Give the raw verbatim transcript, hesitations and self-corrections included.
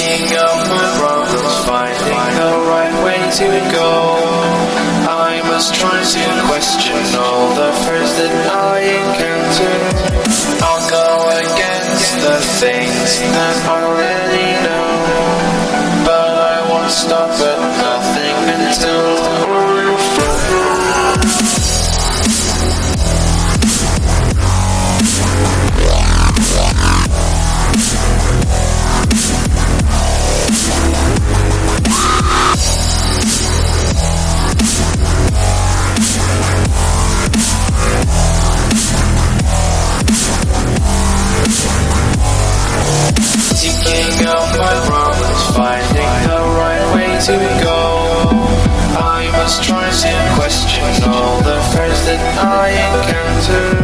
Thinking of my problems, finding the right way to go. I must try to question all the fears that I encounter. I'll go against the things that I already know, but I won't stop at nothing until I fall. Thinking of my problems, finding the right way to go. I must try to question all the fears that I encounter.